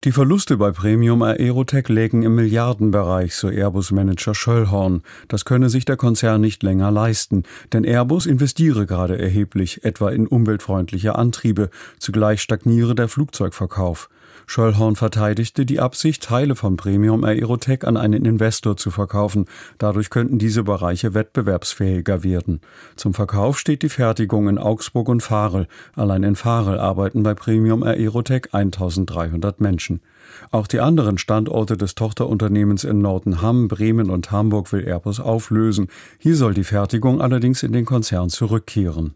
Die Verluste bei Premium Aerotech lägen im Milliardenbereich, so Airbus-Manager Schöllhorn. Das könne sich der Konzern nicht länger leisten, denn Airbus investiere gerade erheblich, etwa in umweltfreundliche Antriebe. Zugleich stagniere der Flugzeugverkauf. Schöllhorn verteidigte die Absicht, Teile von Premium Aerotech an einen Investor zu verkaufen. Dadurch könnten diese Bereiche wettbewerbsfähiger werden. Zum Verkauf steht die Fertigung in Augsburg und Varel. Allein in Varel arbeiten bei Premium Aerotech 1300 Menschen. Auch die anderen Standorte des Tochterunternehmens in Nordenham, Bremen und Hamburg will Airbus auflösen. Hier soll die Fertigung allerdings in den Konzern zurückkehren.